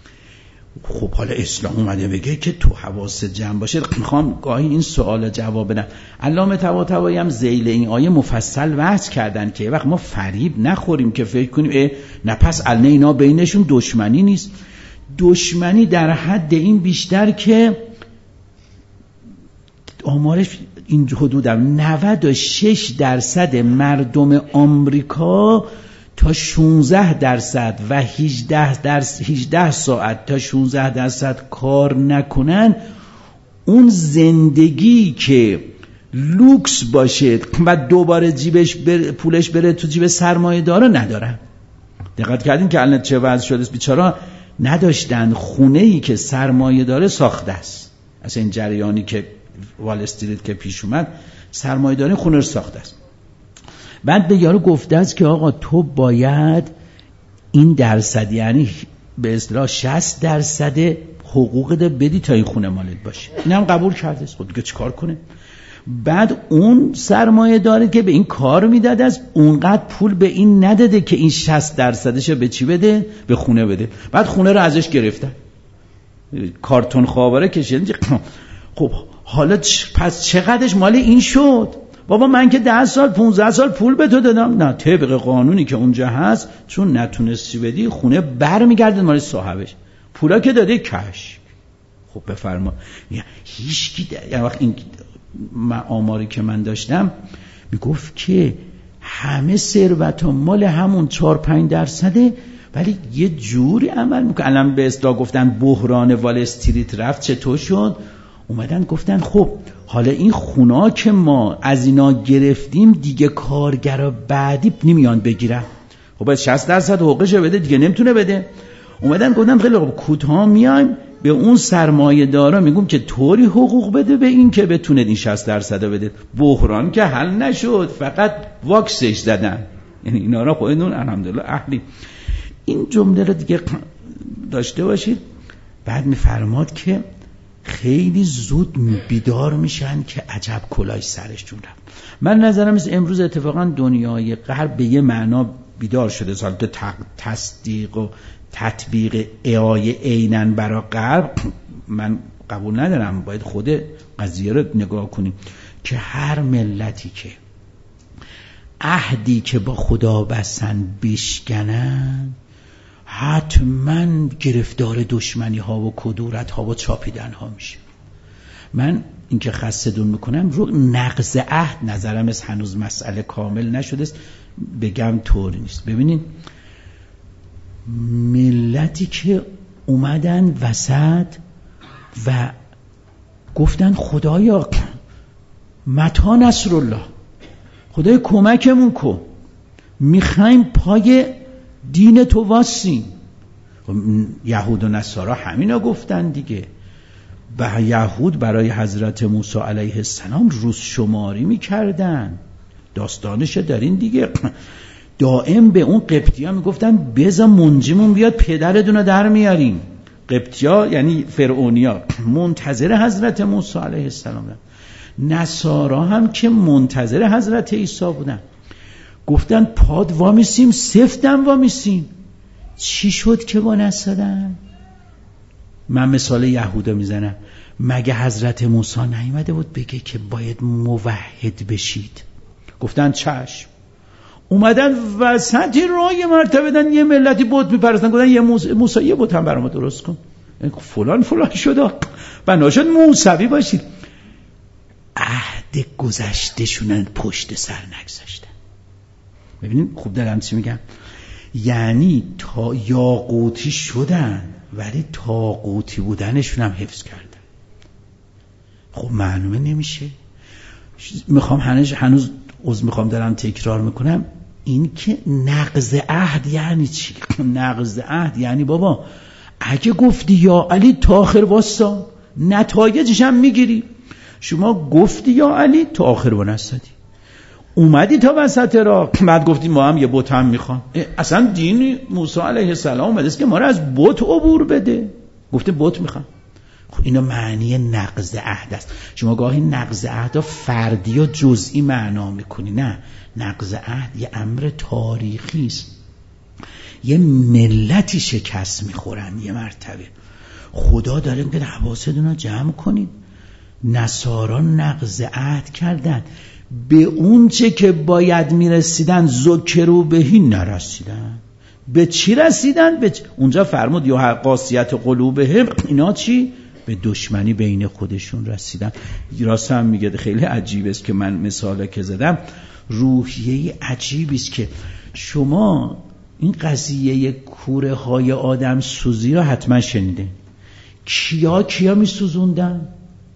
خب حالا اسلام اومده بگه که تو حواست جمع باشه. میخوام گاهی این سوال جواب بدم. علامه طباطبایی هم ذیل این آیه مفصل وضع کردن که وقت ما فریب نخوریم که فکر کنیم اه نه پس الان اینا بینشون دشمنی نیست. دشمنی در حد این بیشتر که آمارش این حدودم نود و شش درصد مردم آمریکا تا شانزده درصد و هجده درصد هجده ساعت تا شانزده درصد کار نکنن، اون زندگی که لوکس باشه و دوباره جیبش بر پولش بره تو جیب سرمایه دارا ندارن. دقت کردین که الان چه وضع شده؟ بیچارا نداشتن خونه‌ای که سرمایه داره ساخته است. اصلا این جریانی که وال استریت که پیش اومد، سرمایه داره خونه رو ساخته است. بعد به یارو گفته است که آقا تو باید این درصد، یعنی به اصطلاح شصت درصد حقوقت بدی تا این خونه مالت باشه. اینم قبول کرده است. خب دیگه چیکار کنه؟ بعد اون سرمایه داره که به این کار میداد از اونقدر پول به این نداده که این شصت درصدش به چی بده؟ به خونه بده. بعد خونه رو ازش گرفتن. کارتون خواباره کشید. خب حالا پس چقدرش مال این شد؟ بابا من که ده سال پونزده سال پول به تو دادم. نه، طبق قانونی که اونجا هست چون نتونستی بدی خونه بر میگرده مال صاحبش، پولا که داده کش. خب بفرما. هیچ کی در وقت این آماری که من داشتم میگفت که همه ثروت و مال همون چهار پنج درصده، ولی یه جوری عمل میکنه. الان به اصطلاح گفتن بحران وال استریت رفت چطور شد؟ اومدن گفتن خب حالا این خونا که ما از اینا گرفتیم دیگه کارگرا بعدی نمیان بگیرن، خب باید شصت درصد حقوقش بده، دیگه نمیتونه بده. اومدن گفتن خیلی خب کوتاه میایم به اون سرمایه دارا میگم که طوری حقوق بده به این که بتونه این شصت درصد بده. بحران که حل نشد، فقط واکسش زدن. یعنی اینا را خودتون الحمدلله اهلی. این جمله رو دیگه داشته باشید. بعد میفرماد که خیلی زود بیدار میشن که عجب کلاه سرشون رفت. من نظرم است امروز اتفاقا دنیای غرب به یه معنا بیدار شده. سال تو تصدیق و تطبیق اعایه عیناً برای غرب من قبول ندارم. باید خود قضیه رو نگاه کنیم که هر ملتی که عهدی که با خدا بستن بشکنن حتما گرفتار دشمنی ها و کدورت ها و چاپیدن ها میشه. من اینکه خستدون میکنم رو نقض عهد نظرم است، هنوز مسئله کامل نشده است، بگم طوری نیست. ببینین ملتی که اومدن وسط و گفتن خدایا متا نصر الله، خدای کمکمون کن، میخوایم پای دین تو واسیم. یهود و نصارا همینا گفتن دیگه. به یهود برای حضرت موسی علیه السلام روز شماری میکردن، داستانش دارین دیگه. دائم به اون قبطی ها میگفتن بذار منجیمون بیاد پدرتون رو در میاریم. قبطی ها یعنی فرعونی ها منتظر حضرت موسی علیه السلام بودن. نصارا هم که منتظر حضرت عیسی بودن. گفتن پاد وامیسیم، سفتم وامیسیم. چی شد که با نستادن؟ من مثال یهودا میزنم. مگه حضرت موسی نیامده بود بگه که باید موحد بشید؟ گفتن چشم. اومدن وسط راه مرتبه دن یه ملتی بت میپرستن، گفتن یه موسی, موسی یه بت هم برام درست کن، فلان فلان شد بنا شد موسوی باشید. عهد گذشتهشونن پشت سر نگذاشتن. ببینید خوب دارم چی میگم؟ یعنی تا یاقوتی شدن ولی تاقوتی بودنشون هم حفظ کردن. خب معلومه نمیشه. میخوام هنوز هنوز عذر میخوام دارم تکرار میکنم، این که نقض عهد یعنی چی؟ نقض عهد یعنی بابا اگه گفتی یا علی تا آخر واسا نتایجش هم میگیری. شما گفتی یا علی تا آخر ونستدی، اومدی تا وسط راه، بعد گفتی ما هم یه بت هم میخوام. اصلا دین موسی علیه السلام اومده است که ما رو از بت عبور بده، گفته بت میخوام. خب اینا معنی نقض عهد است. شما گاهی نقض عهد فردی و جزئی معنا میکنی، نه، نقض عهد یه امر تاریخی است. یه ملتی شکست میخورن یه مرتبه. خدا داره میگه حواستون رو جمع کنید. نصارا نقض عهد کردن، به اون چه که باید میرسیدن ذکروا بهی نرسیدن. به چی رسیدن؟ به چ... اونجا فرمود یا قاسیت قلوبهم، اینا چی؟ به دشمنی بین خودشون رسیدن. راست هم میگه خیلی عجیب است که من مثاله که زدم روحیه عجیبی است که شما این قضیه کوره های آدم سوزی رو حتما شنیده. کیا کیا میسوزوندن؟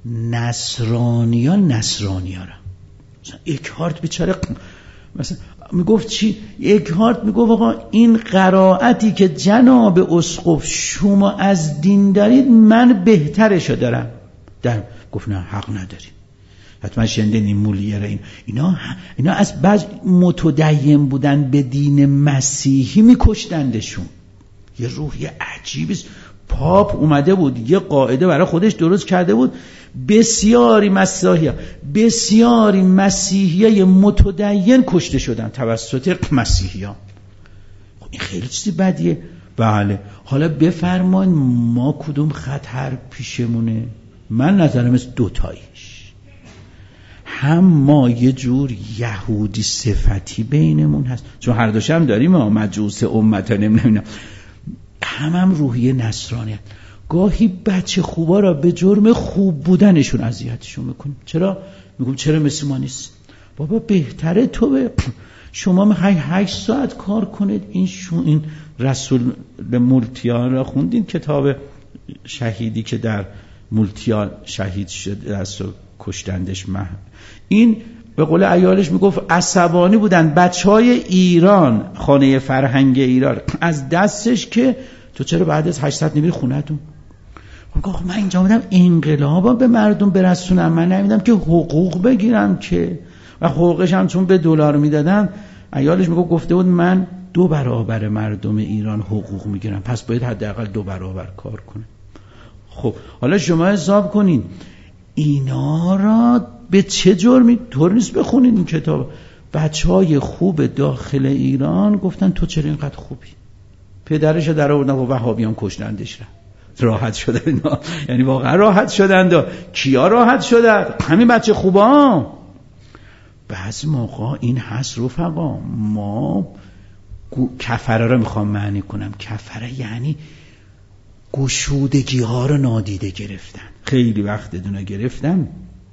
نصرانیا نصرانیا را. اکهارت بیچاره مثلا میگفت چی؟ اکهارت میگفت آقا این قرائتی که جناب اسقف شما از دین دارید من بهترشو دارم. در گفت نه حق نداری. حتما شنیدین این مولیه را. این اینا اینا از بعض متدین بودن به دین مسیحی میکشتندشون. یه روحی عجیبی است. پاپ اومده بود یه قاعده برای خودش درست کرده بود، بسیاری مسیحی بسیاری مسیحی متدین کشته شدن توسط مسیحیان. این خیلی چیزی بدیه. بله. حالا بفرمایید ما کدوم خطر پیشمونه؟ من نظرم از دوتاییش، هم ما یه جور یهودی صفتی بینمون هست، چون هر دوش هم داریم، ما مجوس امت نمیدونم، هم هم روحیه نصرانیت. گاهی بچه خوبا را به جرم خوب بودنشون اذیتشون میکنیم. چرا؟ میگم چرا مثل ما نیست؟ بابا بهتره تو به شما میخوای هشت ساعت کار کنید. این شو این رسول مولتیان را خوندین؟ کتاب شهیدی که در مولتیان شهید شد، از کشتندش مه. این به قول عیالش میگفت عصبانی بودن بچهای ایران، خانه فرهنگ ایران، از دستش که تو چرا بعد از هشتصد نمیری خونه‌تون؟ گفت من اینجا بودم انقلابا به مردم برسونم، من نمیدم که حقوق بگیرم که، و حقوقش هم چون به دلار میدادم، عیالش میگفت گفته بود من دو برابر مردم ایران حقوق میگیرم، پس باید حداقل دو برابر کار کنم. خب حالا شما حساب کنین اینا را به چه جرمی؟ طور نیست بخونین این کتاب. بچهای خوب داخل ایران گفتن تو چرا اینقدر خوبی؟ پدرش در آوردن و وهابیان کشتندش را راحت شدن اینا. یعنی واقعا راحت شدن. کیا راحت شدن؟ همین بچه خوبا. بعضی موقع این هست رفقا، ما کفره را میخوام معنی کنم. کفره یعنی گشودگی ها رو نادیده گرفتن. خیلی وقت دونه گرفتن،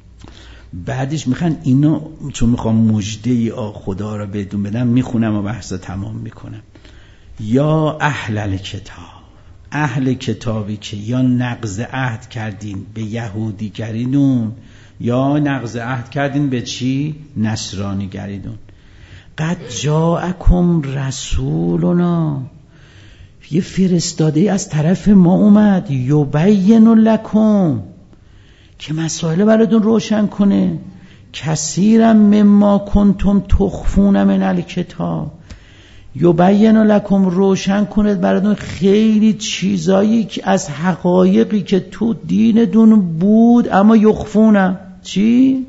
بعدش میخوان اینا، چون میخوام مجده خدا را بدون بدم، میخونم و بحث تمام میکنم. یا اهل کتاب، اهل کتابی که یا نقض عهد کردین به یهودی گریدون، یا نقض عهد کردین به چی؟ نصرانی گریدون. قد جاءکم رسولنا، یه فرستاده از طرف ما اومد، یبین لکم، که مسائل براتون روشن کنه، کثیرا مما کنتم تخفون من الکتاب، یبین لکم، روشن کنه براتون خیلی چیزایی که از حقایقی که تو دینتون بود اما یخفونه، چی؟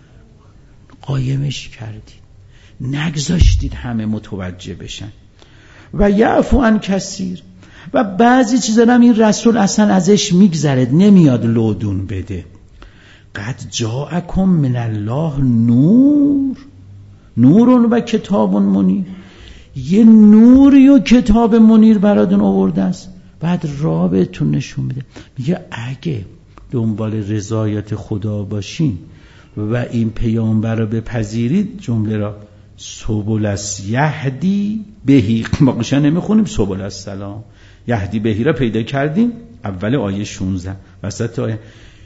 قایمش کردید، نگذاشتید همه متوجه بشن. و یعفو عن کثیر، و بعضی چیزا هم این رسول اصلا ازش میگذره، نمیاد لودون بده. قد جاءکم من الله نور، نورون و کتاب منیر، یه نوری و کتاب منیر براتون آورده است. بعد راه بهتون نشون میده، میگه اگه دنبال رضایت خدا باشین و این پیامبر رو بپذیرید، جمله را سبل السیهدی بهی، باقیشن نمیخونیم سبل السلام، یهدی بهی را پیدا کردیم اول آیه شانزده وسط آیه،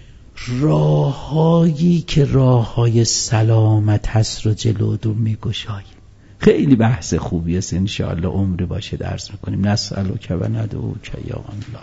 راههایی که راههای سلامت هست رو جلودون میگشاییم. خیلی بحث خوبی است، انشاءالله عمری باشه درس میکنیم. نسألک و ندعوک یا الله،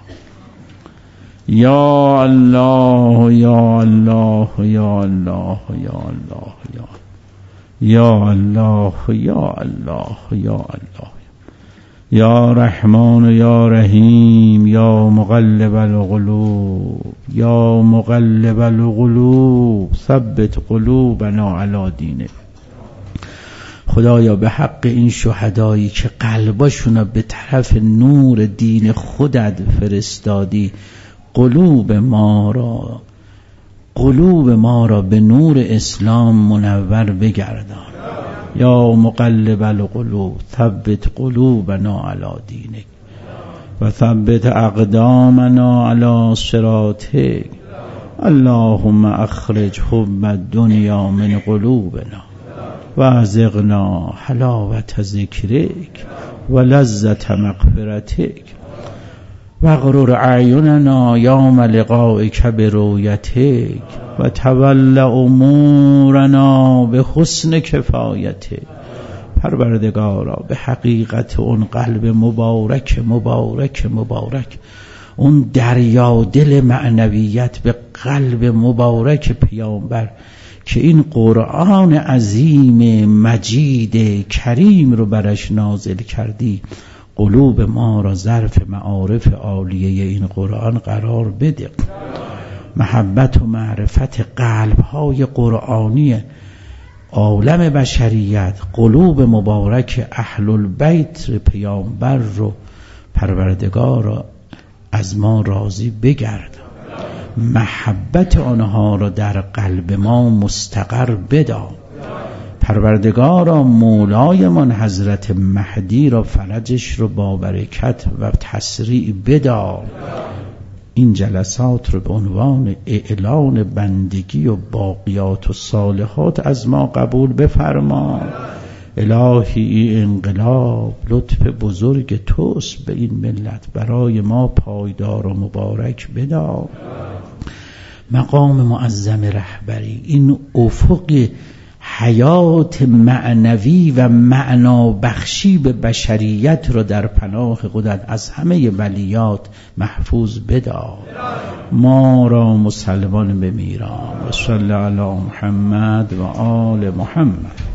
یا الله یا الله یا الله یا الله یا الله یا الله یا الله یا رحمان یا رحیم یا مقلب القلوب یا مقلب القلوب ثبت قلوبنا علی دینک. خدایا به حق این شهدایی که قلباشون به طرف نور دین خودت فرستادی، قلوب ما را قلوب ما را به نور اسلام منور بگردان. یا مقلب القلوب ثبت قلوبنا علی دینک و ثبت اقدامنا علی صراطک. اللهم اخرج حب الدنیا من قلوبنا و ازغنا حلاوت ذکرک و لذت مغفرتک و غرور اعیننا یوم لقائک برؤیتک و تول امورنا به حسن کفایتک. پروردگارا به حقیقت اون قلب مبارک مبارک مبارک، اون دریا دل معنویت به قلب مبارک پیامبر که این قرآن عظیم مجید کریم رو برش نازل کردی، قلوب ما را ظرف معارف عالیه این قرآن قرار بده. محبت و معرفت قلب‌های قرآنی عالم بشریت، قلوب مبارک اهل البیت پیامبر رو پروردگارا از ما راضی بگرد، محبت آنها را در قلب ما مستقر بدا. پروردگارا مولایمان حضرت مهدی را فرجش رو با برکت و تسریع بدا. این جلسات رو به عنوان اعلان بندگی و باقیات و صالحات از ما قبول بفرما. الهی انقلاب لطف بزرگ توست به این ملت، برای ما پایدار و مبارک بدا. مقام معظم رهبری، این افق حیات معنوی و معنا بخشی به بشریت رو در پناه خودت از همه بلیات محفوظ بدار. ما را مسلمان بمیران. و صلی علی محمد و آل محمد.